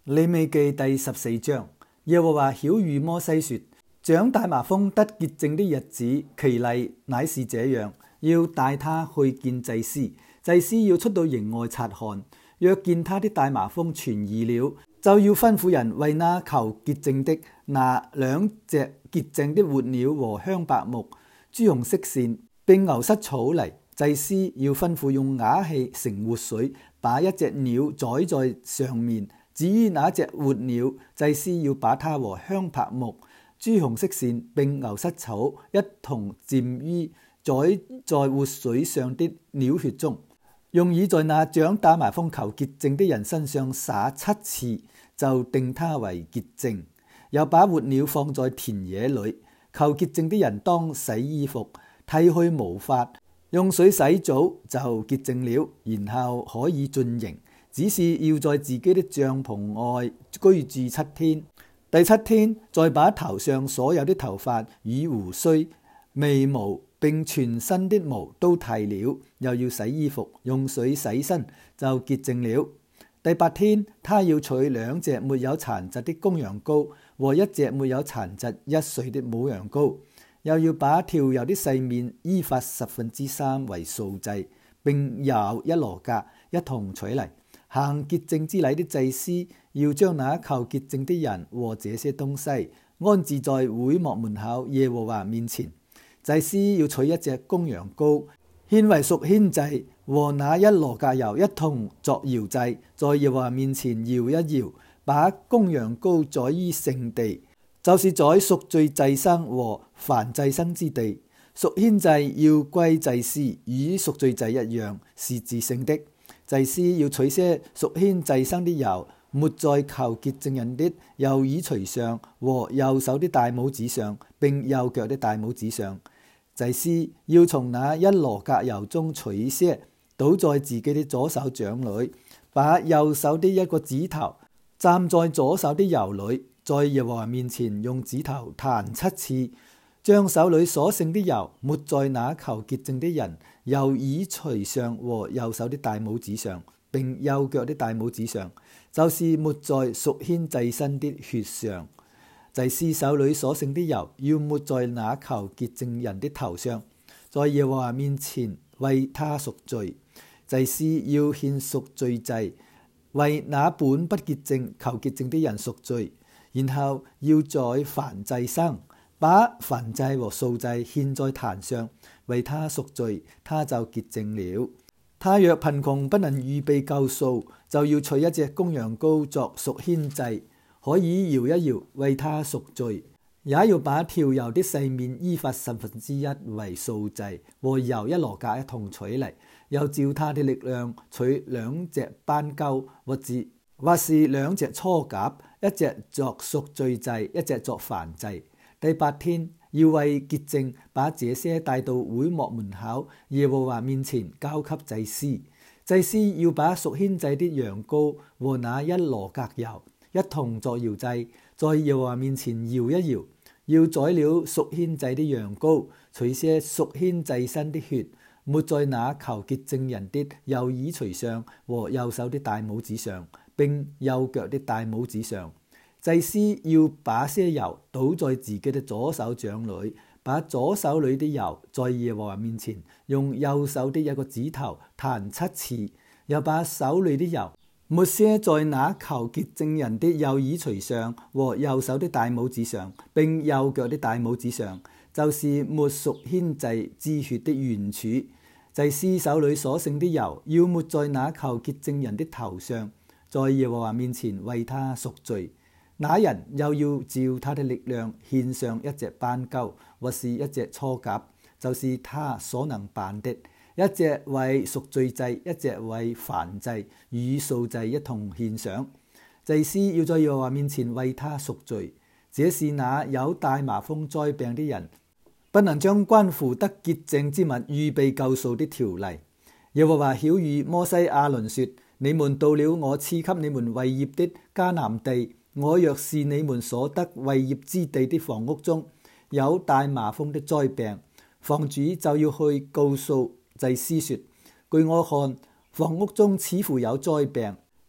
利未記第14章，耶和華曉諭摩西說：長大麻風得潔淨的日子，其例乃是這樣，要帶他去見祭司，祭司要出到營外察看，若見他的大麻風痊癒了，就要吩咐人為那求潔淨的拿2隻潔淨的活鳥和香柏木、朱紅色線並牛膝草嚟。祭司要吩咐用瓦器盛活水，把一隻鳥宰在上面。至於那隻活鳥，祭司要把它和香柏木、朱紅色線並牛膝草一同蘸於宰在活水上的鳥血中，用以在那長大麻風求潔淨的人身上灑7次，就定他為潔淨。又把活鳥放在田野裏，求潔淨的人當洗衣服，剃去毛髮，用水洗澡就潔淨了，然後可以進營。只是要在自己的帳篷外居住7天。第7天，再把頭上所有的頭髮與鬍鬚、眉毛並全身的毛都剃了，又要洗衣服，用水洗身，就潔淨了。第8天，他要取2隻沒有殘疾的公羊羔和1隻沒有殘疾1歲的母羊羔，又要把調油的細麵依法3/10為素祭，並油1羅革一同取嚟。行潔淨之禮的祭司要將那求潔淨的人和這些東西安置在會幕門口耶和華面前。祭司要取1隻公羊羔獻為贖愆祭，和那1羅革油一同作搖祭，在耶和華面前搖一搖，把公羊羔宰於聖地，就是宰贖罪祭牲和燔祭牲之地。贖愆祭要歸祭司，與贖罪祭一樣，是至聖的。祭司要取些贖愆祭牲的油，抹在求潔淨人的右耳垂上和右手的大拇指上，並右腳的大拇指上。祭司要從那1羅革油中取些，倒在自己的左手掌裏，把右手的一個指頭蘸在左手的油裏，在耶和華面前用指頭彈7次，將手裏所剩的油抹在那求潔淨的人右耳垂上和右手的大拇指上，並右腳的大拇指上，就是抹在贖愆祭牲的血上。祭司手裏所剩的油要抹在那求潔淨人的頭上，在耶和華面前為他贖罪。祭司要獻贖罪祭，為那本不潔淨求潔淨的人贖罪，然後要宰燔祭牲，把燔祭和素祭獻在壇上，為他贖罪，他就潔淨了。他若貧窮不能預備夠數，就要取1隻公羊羔作贖愆祭，可以搖一搖，為他贖罪。也要把調油的細麵依法1/10為素祭，和油1羅革一同取嚟。又照他的力量取2隻斑鳩，或是2隻雛鴿，1隻作贖罪祭，1隻作燔祭。第8天，要為潔淨，把這些帶到會幕門口耶和華面前交給祭司。祭司要把贖愆祭的羊羔和那1羅革油一同作搖祭，在耶和華面前搖一搖。要宰了贖愆祭的羊羔，取些贖愆祭牲的血，抹在那求潔淨人的右耳垂上和右手的大拇指上，並右腳的大拇指上。祭司要把些油倒在自己的左手掌裏，把左手裏的油在耶和華面前用右手的一個指頭彈7次，又把手裏的油抹些在那求潔淨人的右耳垂上和右手的大拇指上，並右腳的大拇指上，就是抹贖愆祭之血的原處。祭司手裏所剩的油要抹在那求潔淨人的頭上，在耶和華面前為他贖罪。那人又要照他的力量獻上1隻斑鳩，或是1隻雛鴿，就是他所能辦的，1隻為贖罪祭，1隻為燔祭，與素祭一同獻上。祭司要在耶和華面前為他贖罪。這是那有大麻風災病的人不能將關乎得潔淨之物預備夠數的條例。耶和華曉諭摩西亞倫說：你們到了我賜給你們為業的迦南地，我若是你們所得為業之地的房屋中有大麻風的災病，房主就要去告訴祭司說：據我看，房屋中似乎有災病。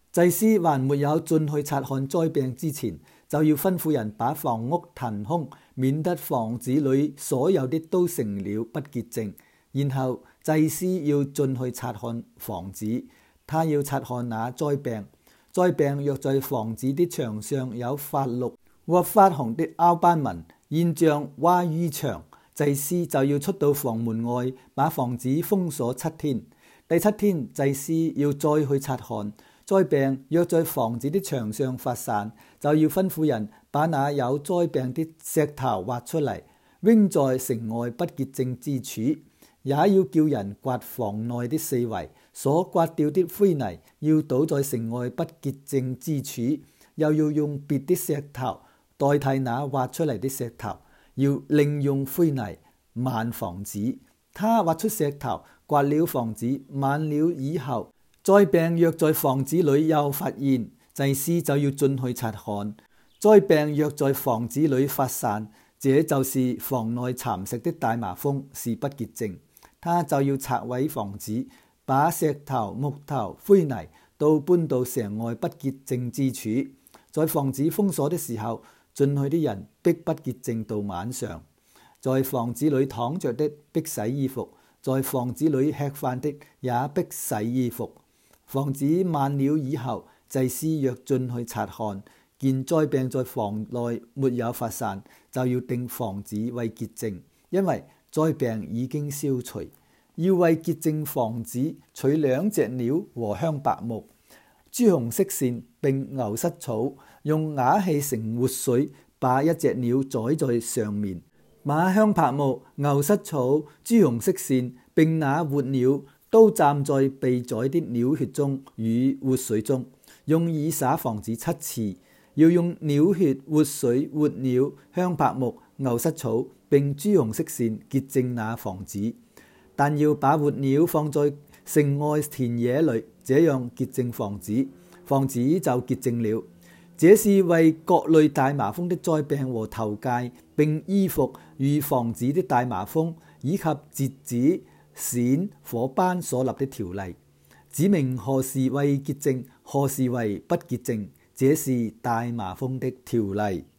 祭司還沒有進去察看災病之前，就要吩咐人把房屋騰空，免得房子裏所有的都成了不潔淨。然後祭司要進去察看房子，他要察看那災病。災病若在房子的牆上有發綠或發紅的凹斑紋，現像蛙於牆，祭司就要出到房門外，把房子封鎖7天。第7天，祭司要再去察看。災病若在房子的牆上發散，就要吩咐人把那有災病的石頭挖出嚟，扔在城外不潔淨之處，也要叫人刮房內的四圍，所刮掉的灰泥要倒在城外不潔淨之處，又要用別的石頭代替那挖出嚟的石頭，要另用灰泥漫房子。他挖出石頭，刮了房子，漫了以後，災病若在房子裏又發現，祭司就要進去察看。災病若在房子裏發散，這就是房內蠶食的大麻風，是不潔淨。他就要拆毀房子，把石頭、木頭、灰泥都搬到城外不潔淨之處。在房子封鎖的時候，進去的人必不潔淨到晚上。在房子裏躺着的必洗衣服，在房子裏吃飯的也必洗衣服。房子漫了以後，祭司若進去察看，見災病在房內沒有發散，就要定房子為潔淨，因為災病已經消除。要為潔淨房子，取2隻鳥和香柏木、朱紅色線並牛膝草，用瓦器盛活水，把1隻鳥宰在上面，把香柏木、牛膝草、朱紅色線並那活鳥都蘸在被宰的鳥血中與活水中，用以灑房子7次。要用鳥血、活水、活鳥、香柏木、牛膝草並朱紅色線潔淨那房子，但要把活鳥放在城外田野裏，這樣潔淨房子，房子就潔淨了。這是為各類大麻風的災病和頭疥，並衣服與房子的大麻風，以及癤子、癬、火斑所立的條例，指明何時為潔淨，何時為不潔淨。這是大麻風的條例。